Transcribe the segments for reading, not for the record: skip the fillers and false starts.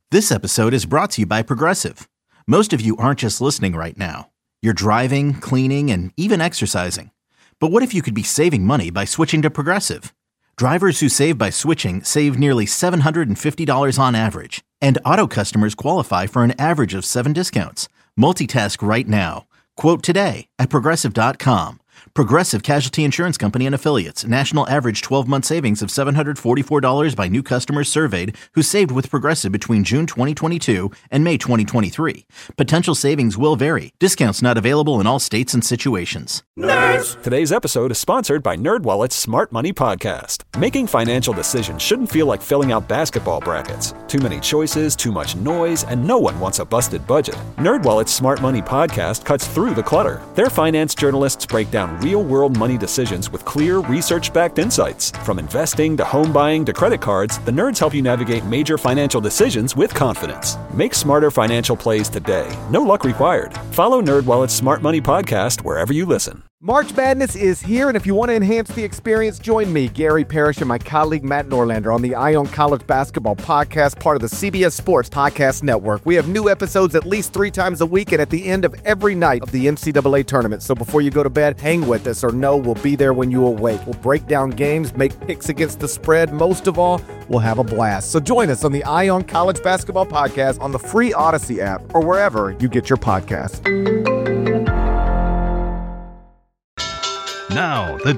This episode is brought to you by Progressive. Most of you aren't just listening right now. You're driving, cleaning, and even exercising. But what if you could be saving money by switching to Progressive? Drivers who save by switching save nearly $750 on average. And auto customers qualify for an average of 7 discounts. Multitask right now. Quote today at Progressive.com. Progressive Casualty Insurance Company and Affiliates. National average 12-month savings of $744 by new customers surveyed who saved with Progressive between June 2022 and May 2023. Potential savings will vary. Discounts not available in all states and situations. Nerds! Today's episode is sponsored by NerdWallet's Smart Money Podcast. Making financial decisions shouldn't feel like filling out basketball brackets. Too many choices, too much noise, and no one wants a busted budget. NerdWallet's Smart Money Podcast cuts through the clutter. Their finance journalists break down real-world money decisions with clear, research-backed insights. From investing to home buying to credit cards, the nerds help you navigate major financial decisions with confidence. Make smarter financial plays today. No luck required. Follow NerdWallet's Smart Money Podcast wherever you listen. March Madness is here, and if you want to enhance the experience, join me, Gary Parrish, and my colleague Matt Norlander on the Eye on College Basketball Podcast, part of the CBS Sports Podcast Network. We have new episodes at least 3 times a week and at the end of every night of the NCAA tournament. So before you go to bed, hang with us or know we'll be there when you awake. We'll break down games, make picks against the spread. Most of all, we'll have a blast. So join us on the Eye on College Basketball Podcast on the free Odyssey app or wherever you get your podcasts. Now, the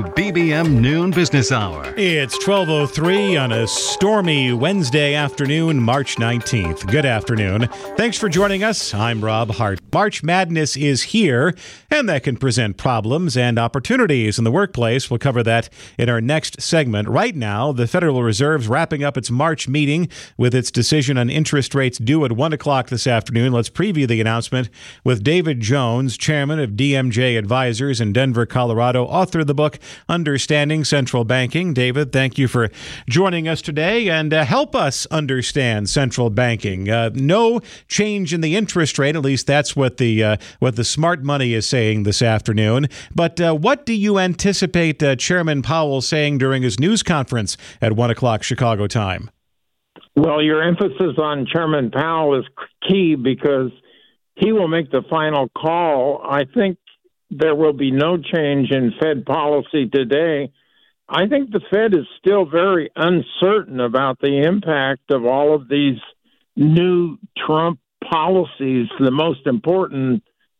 WBBM Noon Business Hour. It's 12:03 on a stormy Wednesday afternoon, March 19th. Good afternoon. Thanks for joining us. I'm Rob Hart. March Madness is here, and that can present problems and opportunities in the workplace. We'll cover that in our next segment. Right now, the Federal Reserve's wrapping up its March meeting with its decision on interest rates due at 1 o'clock this afternoon. Let's preview the announcement with David Jones, chairman of DMJ Advisors in Denver, Colorado. Author of the book, Understanding Central Banking. David, thank you for joining us today and help us understand central banking. No change in the interest rate, at least that's what the smart money is saying this afternoon. But what do you anticipate Chairman Powell saying during his news conference at 1 o'clock Chicago time? Well, your emphasis on Chairman Powell is key because he will make the final call. I think there will be no change in Fed policy today. I think the Fed is still very uncertain about the impact of all of these new Trump policies. The most important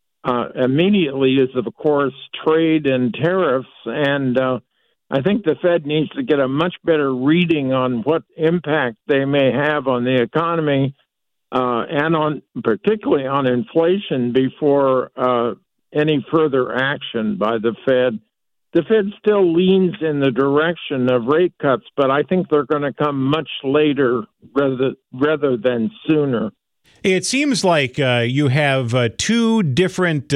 immediately is, of course, trade and tariffs. And I think the Fed needs to get a much better reading on what impact they may have on the economy and on particularly on inflation before any further action by the Fed. The Fed still leans in the direction of rate cuts, but I think they're going to come much later rather than sooner. It seems like you have 2 different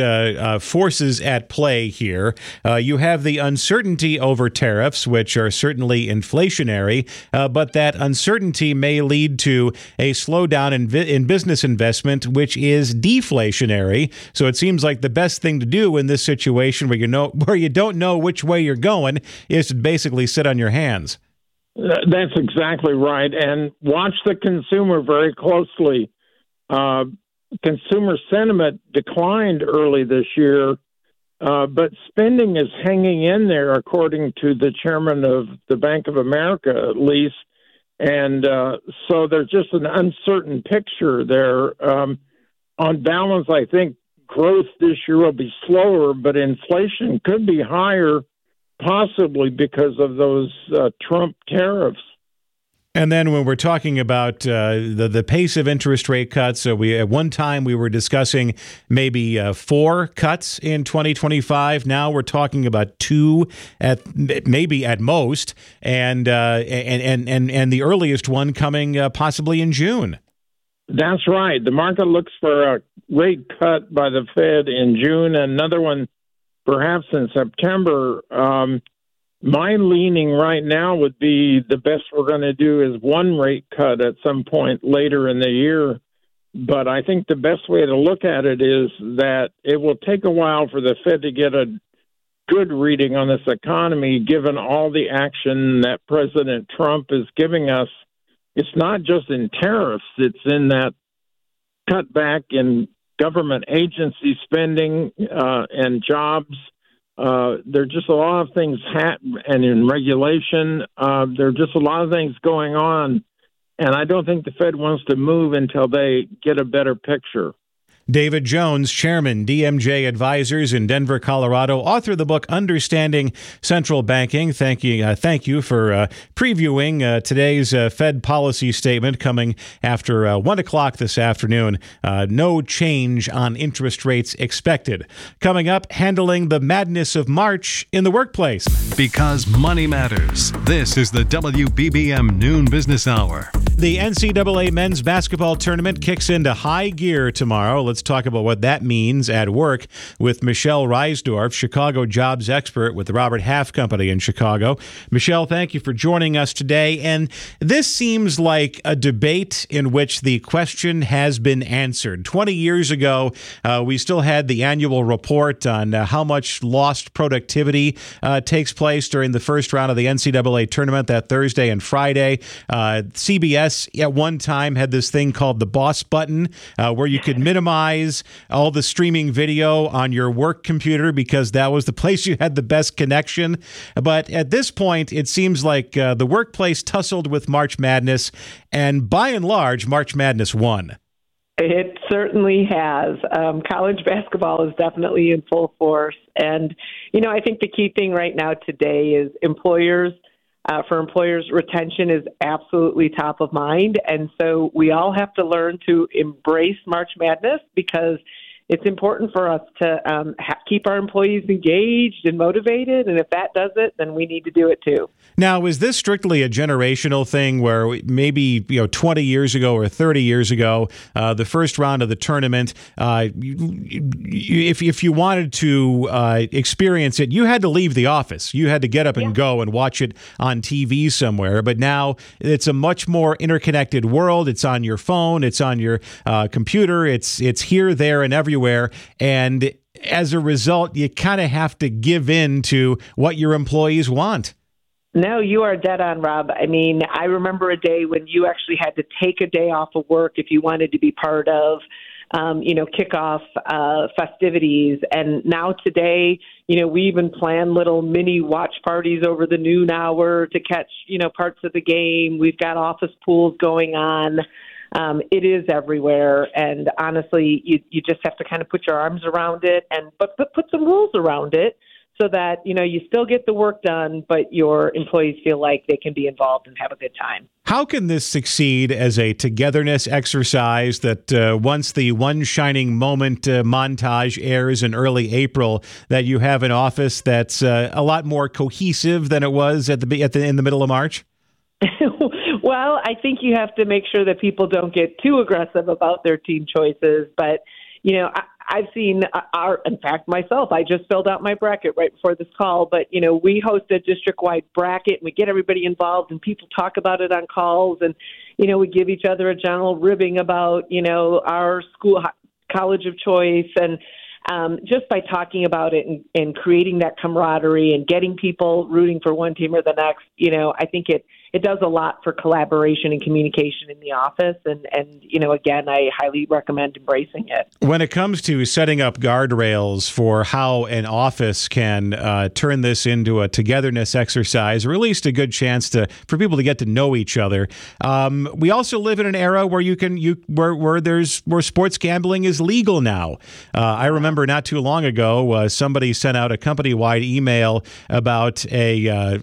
forces at play here. You have the uncertainty over tariffs, which are certainly inflationary, but that uncertainty may lead to a slowdown in business investment, which is deflationary. So it seems like the best thing to do in this situation where you don't know which way you're going is to basically sit on your hands. That's exactly right. And watch the consumer very closely. Consumer sentiment declined early this year, but spending is hanging in there, according to the chairman of the Bank of America, at least. And so there's just an uncertain picture there. On balance, I think growth this year will be slower, but inflation could be higher, possibly because of those Trump tariffs. And then when we're talking about the pace of interest rate cuts, at one time we were discussing maybe 4 cuts in 2025. Now we're talking about 2 maybe at most, and the earliest one coming possibly in June. That's right. The market looks for a rate cut by the Fed in June, another one perhaps in September. My leaning right now would be the best we're going to do is 1 rate cut at some point later in the year. But I think the best way to look at it is that it will take a while for the Fed to get a good reading on this economy, given all the action that President Trump is giving us it's not just in tariffs, it's in that cutback in government agency spending and jobs. There are just a lot of things and in regulation. There are just a lot of things going on. And I don't think the Fed wants to move until they get a better picture. David Jones, Chairman, DMJ Advisors in Denver, Colorado, author of the book Understanding Central Banking. Thank you for previewing today's Fed policy statement coming after 1 o'clock this afternoon. No change on interest rates expected. Coming up, handling the madness of March in the workplace. Because money matters. This is the WBBM Noon Business Hour. The NCAA men's basketball tournament kicks into high gear tomorrow. Let's talk about what that means at work with Michelle Reisdorf, Chicago jobs expert with the Robert Half Company in Chicago. Michelle, thank you for joining us today. And this seems like a debate in which the question has been answered. 20 years ago, we still had the annual report on how much lost productivity takes place during the first round of the NCAA tournament that Thursday and Friday. CBS at one time had this thing called the boss button where you could minimize all the streaming video on your work computer because that was the place you had the best connection. But at this point, it seems like the workplace tussled with March Madness, and by and large, March Madness won. It certainly has. College basketball is definitely in full force. And, I think the key thing right now today is for employers, retention is absolutely top of mind. And so we all have to learn to embrace March Madness because it's important for us to keep our employees engaged and motivated. And if that does it, then we need to do it too. Now, is this strictly a generational thing where maybe 20 years ago or 30 years ago, the first round of the tournament, if you wanted to experience it, you had to leave the office. You had to get up and go and watch it on TV somewhere. But now it's a much more interconnected world. It's on your phone. It's on your computer. It's here, there, and everywhere. And as a result, you kind of have to give in to what your employees want. No, you are dead on, Rob. I mean, I remember a day when you actually had to take a day off of work if you wanted to be part of, kickoff festivities. And now today, we even plan little mini watch parties over the noon hour to catch, parts of the game. We've got office pools going on. It is everywhere, and honestly, you just have to kind of put your arms around it, but put some rules around it so that you still get the work done, but your employees feel like they can be involved and have a good time. How can this succeed as a togetherness exercise that once the One Shining Moment montage airs in early April, that you have an office that's a lot more cohesive than it was in the middle of March? Well, I think you have to make sure that people don't get too aggressive about their team choices. But, I've seen in fact, myself, I just filled out my bracket right before this call. But, we host a district-wide bracket and we get everybody involved and people talk about it on calls. And, we give each other a general ribbing about, our school, college of choice. And just by talking about it and creating that camaraderie and getting people rooting for one team or the next, I think it does a lot for collaboration and communication in the office. And again, I highly recommend embracing it. When it comes to setting up guardrails for how an office can turn this into a togetherness exercise, or at least a good chance for people to get to know each other, we also live in an era where where sports gambling is legal now. I remember not too long ago, somebody sent out a company-wide email about a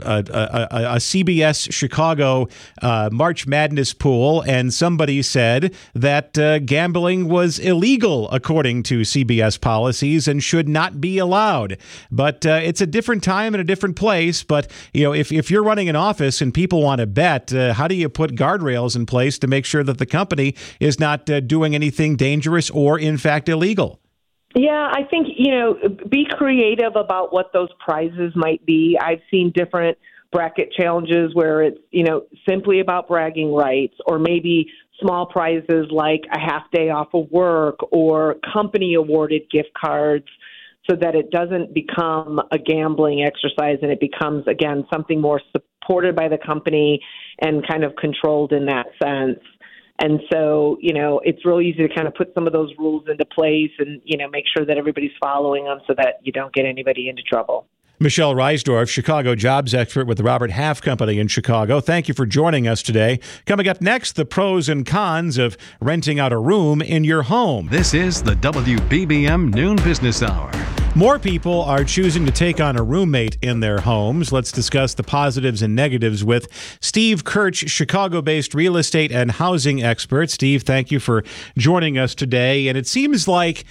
CBS Chicago March Madness pool, and somebody said that gambling was illegal according to CBS policies and should not be allowed. But it's a different time and a different place. But if you're running an office and people want to bet, how do you put guardrails in place to make sure that the company is not doing anything dangerous or in fact illegal? Yeah, I think, be creative about what those prizes might be. I've seen different bracket challenges where it's, simply about bragging rights, or maybe small prizes like a half day off of work or company awarded gift cards, so that it doesn't become a gambling exercise and it becomes, again, something more supported by the company and kind of controlled in that sense. And so, it's real easy to kind of put some of those rules into place and, make sure that everybody's following them so that you don't get anybody into trouble. Michelle Reisdorf, Chicago jobs expert with the Robert Half Company in Chicago. Thank you for joining us today. Coming up next, the pros and cons of renting out a room in your home. This is the WBBM Noon Business Hour. More people are choosing to take on a roommate in their homes. Let's discuss the positives and negatives with Steve Kirch, Chicago-based real estate and housing expert. Steve, thank you for joining us today. And it seems like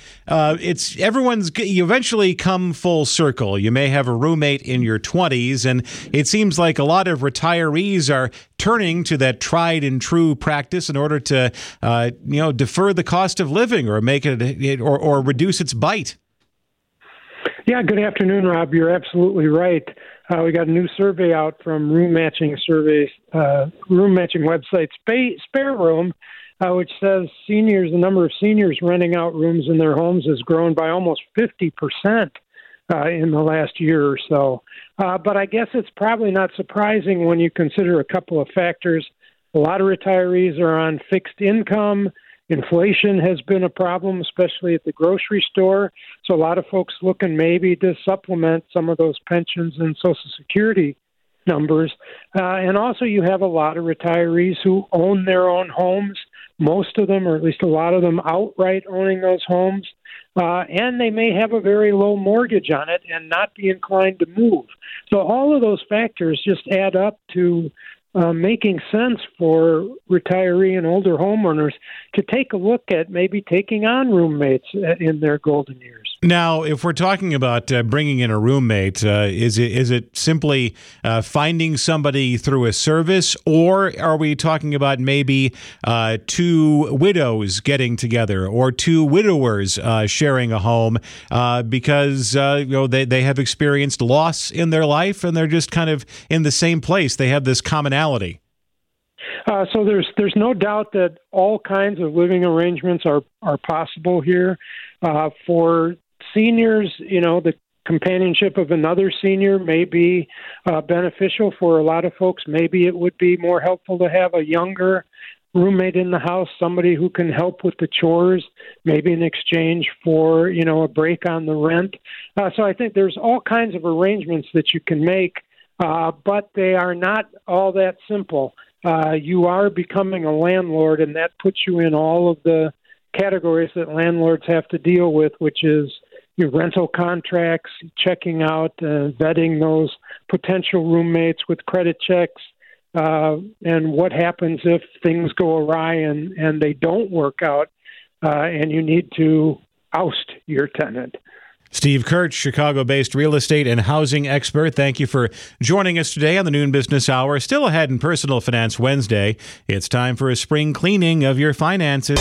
you eventually come full circle. You may have a roommate in your 20s, and it seems like a lot of retirees are turning to that tried and true practice in order to, defer the cost of living or make it or reduce its bite. Yeah, good afternoon, Rob. You're absolutely right. We got a new survey out from room matching website Spare Room, which says the number of seniors renting out rooms in their homes has grown by almost 50% in the last year or so. But I guess it's probably not surprising when you consider a couple of factors. A lot of retirees are on fixed income. Inflation has been a problem, especially at the grocery store. So a lot of folks looking maybe to supplement some of those pensions and Social Security numbers. And also you have a lot of retirees who own their own homes, most of them, or at least a lot of them, outright owning those homes. And they may have a very low mortgage on it and not be inclined to move. So all of those factors just add up to making sense for retiree and older homeowners to take a look at maybe taking on roommates in their golden years. Now, if we're talking about bringing in a roommate, is it simply finding somebody through a service, or are we talking about maybe two widows getting together or two widowers sharing a home because they have experienced loss in their life and they're just kind of in the same place? They have this commonality. So there's no doubt that all kinds of living arrangements are possible here. For seniors, the companionship of another senior may be beneficial for a lot of folks. Maybe it would be more helpful to have a younger roommate in the house, somebody who can help with the chores, maybe in exchange for, a break on the rent. So I think there's all kinds of arrangements that you can make, but they are not all that simple. You are becoming a landlord, and that puts you in all of the categories that landlords have to deal with, which is your rental contracts, checking out, vetting those potential roommates with credit checks, and what happens if things go awry and they don't work out, and you need to oust your tenant. Steve Kirch, Chicago-based real estate and housing expert. Thank you for joining us today on the Noon Business Hour. Still ahead in Personal Finance Wednesday, it's time for a spring cleaning of your finances.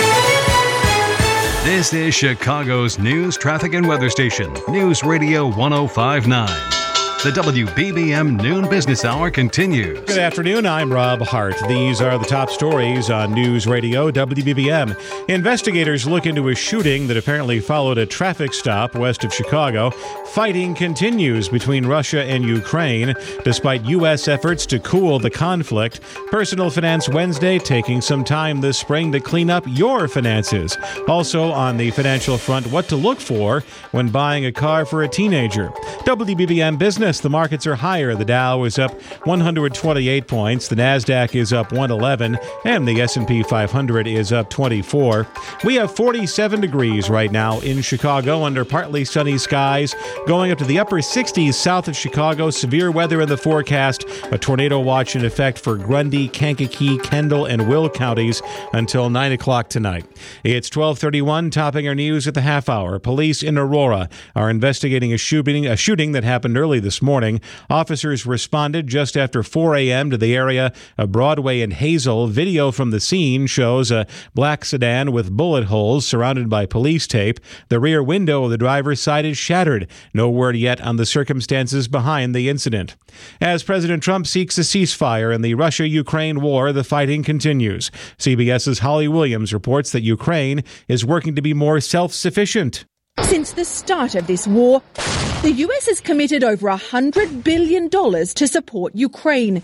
This is Chicago's news, traffic, and weather station, News Radio 105.9. The WBBM Noon Business Hour continues. Good afternoon. I'm Rob Hart. These are the top stories on News Radio WBBM. Investigators look into a shooting that apparently followed a traffic stop west of Chicago. Fighting continues between Russia and Ukraine, despite U.S. efforts to cool the conflict. Personal Finance Wednesday, taking some time this spring to clean up your finances. Also on the financial front, what to look for when buying a car for a teenager. WBBM Business. The markets are higher. The Dow is up 128 points. The Nasdaq is up 111, and the S&P 500 is up 24. We have 47 degrees right now in Chicago under partly sunny skies, going up to the upper 60s south of Chicago. Severe weather in the forecast. A tornado watch in effect for Grundy, Kankakee, Kendall, and Will counties until 9 o'clock tonight. It's 12:31, topping our news at the half hour. Police in Aurora are investigating a shooting that happened early this morning. Officers responded just after 4 a.m. to the area of Broadway and Hazel. Video from the scene shows a black sedan with bullet holes surrounded by police tape. The rear window of the driver's side is shattered. No word yet on the circumstances behind the incident. As President Trump seeks a ceasefire in the Russia-Ukraine war, the fighting continues. CBS's Holly Williams reports that Ukraine is working to be more self-sufficient. Since the start of this war, the US has committed over $100 billion to support Ukraine.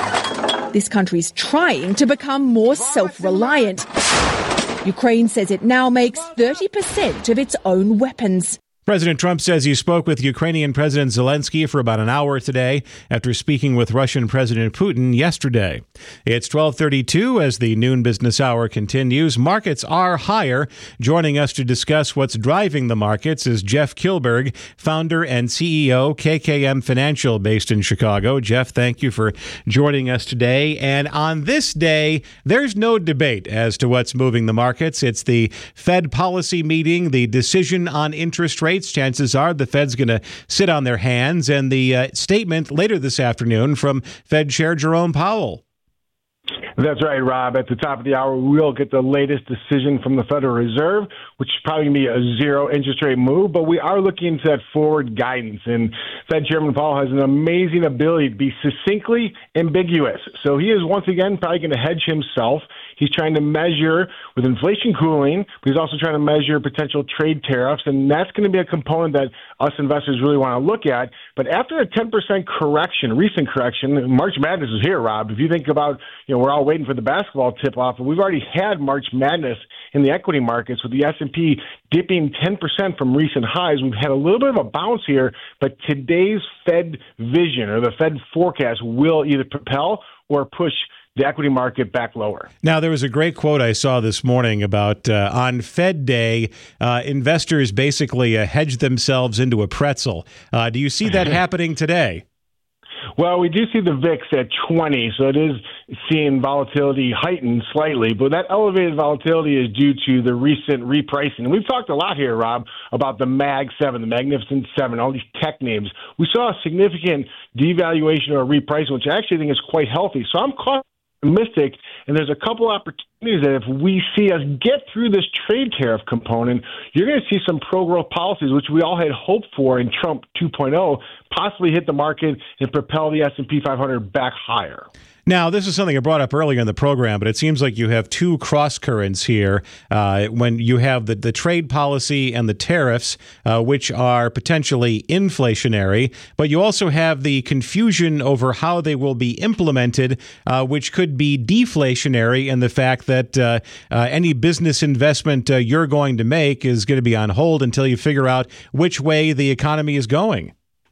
This country's trying to become more self-reliant. Ukraine says it now makes 30% of its own weapons. President Trump says he spoke with Ukrainian President Zelensky for about an hour today after speaking with Russian President Putin yesterday. It's 12:32 as the noon business hour continues. Markets are higher. Joining us to discuss what's driving the markets is Jeff Kilberg, founder and CEO, KKM Financial, based in Chicago. Jeff, thank you for joining us today. And on this day, there's no debate as to what's moving the markets. It's the Fed policy meeting, the decision on interest rates. Chances are the Fed's going to sit on their hands, and the statement later this afternoon from Fed Chair Jerome Powell. That's right, Rob. At the top of the hour, we'll get the latest decision from the Federal Reserve, which is probably going to be a zero interest rate move, but we are looking into that forward guidance. And Fed Chairman Powell has an amazing ability to be succinctly ambiguous. So he is once again probably going to hedge himself. He's trying to measure with inflation cooling, but he's also trying to measure potential trade tariffs, and that's going to be a component that us investors really want to look at. But after a 10% correction, recent correction, March Madness is here, Rob. If you think about, we're all waiting for the basketball tip-off, and we've already had March Madness in the equity markets with the S&P dipping 10% from recent highs. We've had a little bit of a bounce here, but today's Fed vision or the Fed forecast will either propel or push the equity market back lower. Now, there was a great quote I saw this morning about on Fed Day, investors basically hedge themselves into a pretzel. Do you see that happening today? Well, we do see the VIX at 20, so it is seeing volatility heighten slightly, but that elevated volatility is due to the recent repricing. And we've talked a lot here, Rob, about the Mag 7, the Magnificent 7, all these tech names. We saw a significant devaluation or repricing, which I actually think is quite healthy. So I'm optimistic, and there's a couple opportunities that if we see us get through this trade tariff component, you're going to see some pro-growth policies, which we all had hoped for in Trump 2.0, possibly hit the market and propel the S&P 500 back higher. Now, this is something I brought up earlier in the program, but it seems like you have two cross currents here when you have the trade policy and the tariffs, which are potentially inflationary, but you also have the confusion over how they will be implemented, which could be deflationary, and the fact that any business investment you're going to make is going to be on hold until you figure out which way the economy is going.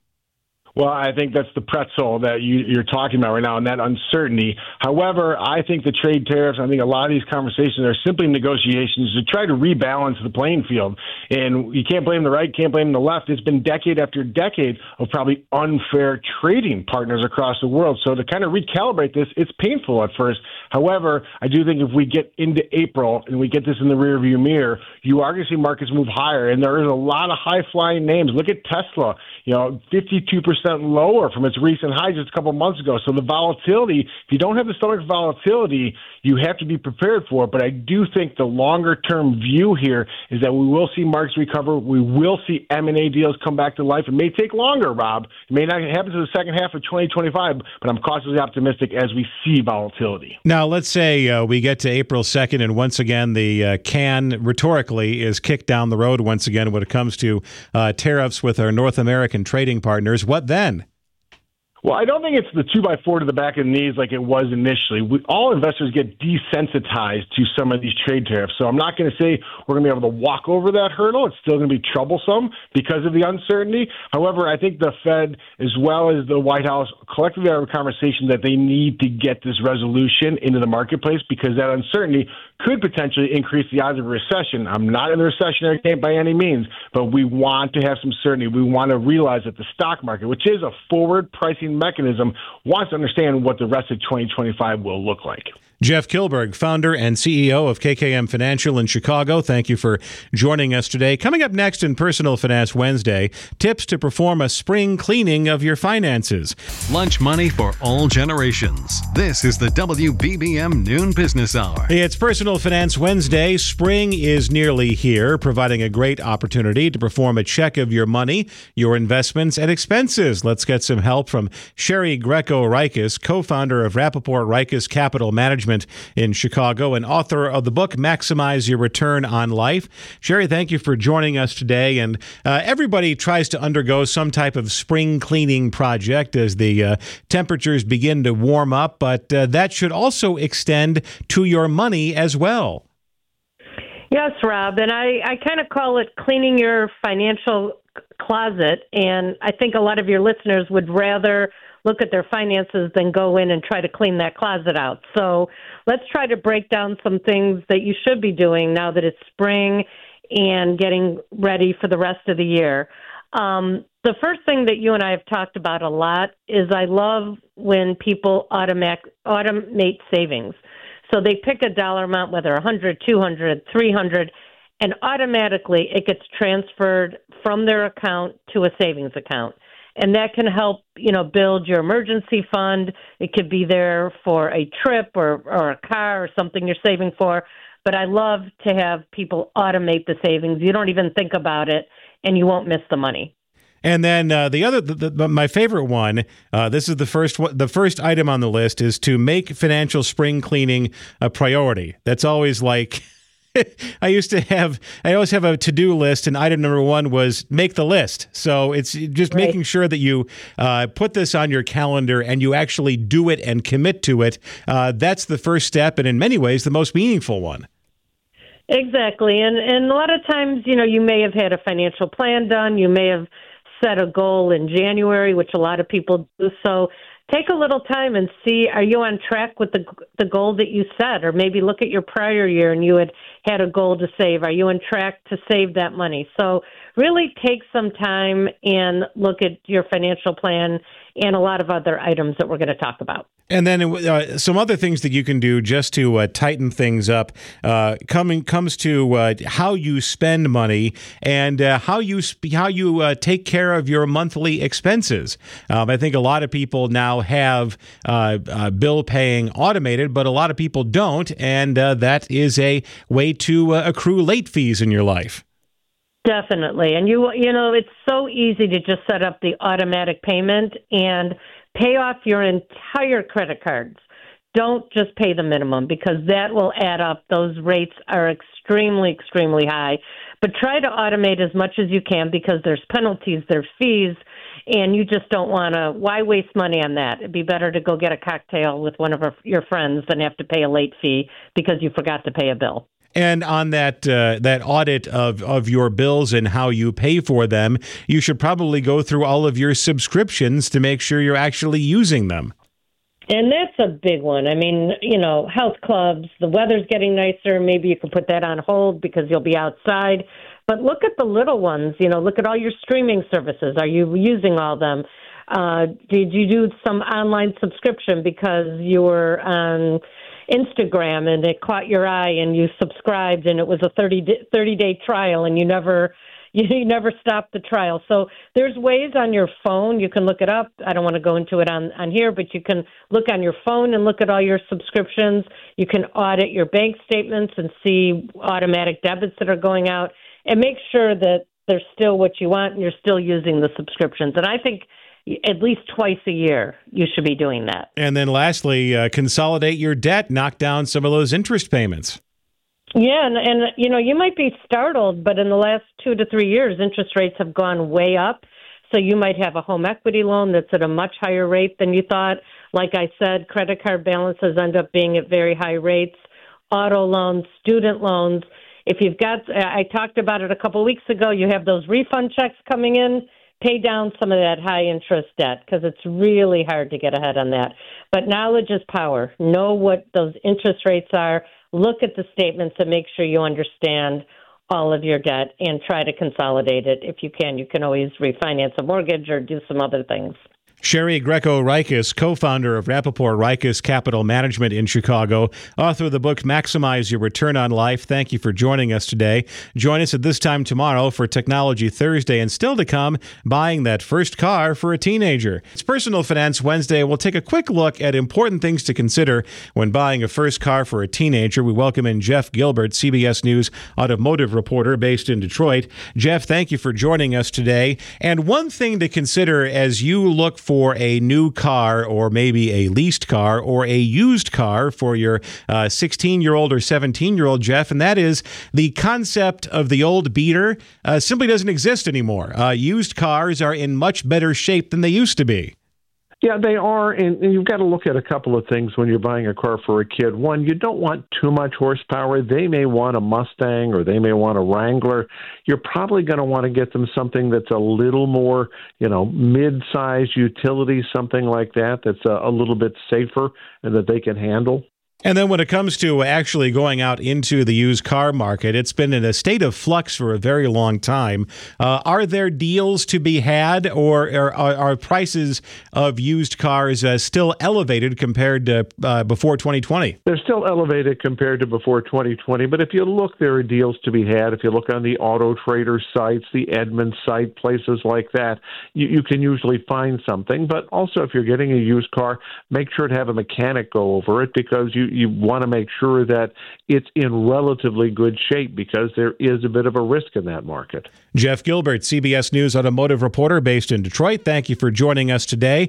Well, I think that's the pretzel that you're talking about right now, and that uncertainty. However, I think the trade tariffs, I think a lot of these conversations are simply negotiations to try to rebalance the playing field. And you can't blame the right, can't blame the left. It's been decade after decade of probably unfair trading partners across the world. So to kind of recalibrate this, it's painful at first. However, I do think if we get into April and we get this in the rearview mirror, you are going to see markets move higher. And there is a lot of high-flying names. Look at Tesla, 52% lower from its recent highs just a couple months ago. So the volatility, if you don't have the stomach volatility, you have to be prepared for it. But I do think the longer-term view here is that we will see markets recover. We will see M&A deals come back to life. It may take longer, Rob. It may not happen to the second half of 2025, but I'm cautiously optimistic as we see volatility. Now, let's say we get to April 2nd, and once again, the can rhetorically is kicked down the road once again when it comes to tariffs with our North American trading partners. What then? Well, I don't think it's the 2x4 to the back of the knees like it was initially. All investors get desensitized to some of these trade tariffs. So I'm not going to say we're going to be able to walk over that hurdle. It's still going to be troublesome because of the uncertainty. However, I think the Fed, as well as the White House, collectively have a conversation that they need to get this resolution into the marketplace because that uncertainty could potentially increase the odds of a recession. I'm not in the recessionary camp by any means, but we want to have some certainty. We want to realize that the stock market, which is a forward pricing mechanism, wants to understand what the rest of 2025 will look like. Jeff Kilberg, founder and CEO of KKM Financial in Chicago, thank you for joining us today. Coming up next in Personal Finance Wednesday, tips to perform a spring cleaning of your finances. Lunch money for all generations. This is the WBBM Noon Business Hour. It's Personal Finance Wednesday. Spring is nearly here, providing a great opportunity to perform a check of your money, your investments, and expenses. Let's get some help from Sherry Greco-Rikis, co-founder of Rappaport Rikis Capital Management Management in Chicago and author of the book Maximize Your Return on Life. Sherry, thank you for joining us today. And everybody tries to undergo some type of spring cleaning project as the temperatures begin to warm up, but that should also extend to your money as well. Yes, Rob, and I kind of call it cleaning your financial closet, and I think a lot of your listeners would rather look at their finances than go in and try to clean that closet out. So let's try to break down some things that you should be doing now that it's spring and getting ready for the rest of the year. The first thing that you and I have talked about a lot is I love when people automate savings. So they pick a dollar amount, whether 100, 200, 300, and automatically it gets transferred from their account to a savings account. And that can help, build your emergency fund. It could be there for a trip or a car or something you're saving for. But I love to have people automate the savings. You don't even think about it, and you won't miss the money. And then my favorite one, this is the first item on the list, is to make financial spring cleaning a priority. That's always like, I always have a to-do list, and item number one was make the list. So it's just making sure that you put this on your calendar and you actually do it and commit to it. That's the first step, and in many ways, the most meaningful one. Exactly. And a lot of times, you may have had a financial plan done. You may have set a goal in January, which a lot of people do. So take a little time and see, are you on track with the goal that you set? Or maybe look at your prior year and you had a goal to save. Are you on track to save that money? So really take some time and look at your financial plan and a lot of other items that we're going to talk about. And then some other things that you can do just to tighten things up comes to how you spend money and how you take care of your monthly expenses. I think a lot of people now have bill paying automated, but a lot of people don't, and that is a way to accrue late fees in your life. Definitely. And it's so easy to just set up the automatic payment and pay off your entire credit cards. Don't just pay the minimum, because that will add up. Those rates are extremely, extremely high. But try to automate as much as you can, because there's penalties, there's fees, and you just don't want to. Why waste money on that? It'd be better to go get a cocktail with one of your friends than have to pay a late fee because you forgot to pay a bill. And on that audit of your bills and how you pay for them, you should probably go through all of your subscriptions to make sure you're actually using them. And that's a big one. I mean, health clubs, the weather's getting nicer. Maybe you can put that on hold because you'll be outside. But look at the little ones. Look at all your streaming services. Are you using all of them? Did you do some online subscription because you were on Instagram and it caught your eye and you subscribed and it was a 30-day trial and you never stopped the trial? So there's ways on your phone. You can look it up. I don't want to go into it on here, but you can look on your phone and look at all your subscriptions. You can audit your bank statements and see automatic debits that are going out and make sure that they're still what you want and you're still using the subscriptions. And I think at least twice a year, you should be doing that. And then lastly, consolidate your debt, knock down some of those interest payments. Yeah, and you might be startled, but in the last 2 to 3 years, interest rates have gone way up. So you might have a home equity loan that's at a much higher rate than you thought. Like I said, credit card balances end up being at very high rates. Auto loans, student loans. If you've got, I talked about it a couple of weeks ago, you have those refund checks coming in. Pay down some of that high-interest debt because it's really hard to get ahead on that. But knowledge is power. Know what those interest rates are. Look at the statements and make sure you understand all of your debt and try to consolidate it. If you can always refinance a mortgage or do some other things. Sherry Greco-Reiches, co-founder of Rappaport Reiches Capital Management in Chicago, author of the book Maximize Your Return on Life. Thank you for joining us today. Join us at this time tomorrow for Technology Thursday, and still to come, buying that first car for a teenager. It's Personal Finance Wednesday. We'll take a quick look at important things to consider when buying a first car for a teenager. We welcome in Jeff Gilbert, CBS News automotive reporter based in Detroit. Jeff, thank you for joining us today. And one thing to consider as you look for for a new car or maybe a leased car or a used car for your 16-year-old or 17-year-old, Jeff, and that is the concept of the old beater simply doesn't exist anymore. Used cars are in much better shape than they used to be. Yeah, they are, and you've got to look at a couple of things when you're buying a car for a kid. One, you don't want too much horsepower. They may want a Mustang or they may want a Wrangler. You're probably going to want to get them something that's a little more, mid-size utility, something like that, that's a little bit safer and that they can handle. And then when it comes to actually going out into the used car market, it's been in a state of flux for a very long time. Are there deals to be had, or are prices of used cars still elevated compared to before 2020? They're still elevated compared to before 2020, but if you look, there are deals to be had. If you look on the Auto Trader sites, the Edmunds site, places like that, you can usually find something. But also, if you're getting a used car, make sure to have a mechanic go over it, because you want to make sure that it's in relatively good shape, because there is a bit of a risk in that market. Jeff Gilbert, CBS News automotive reporter based in Detroit. Thank you for joining us today.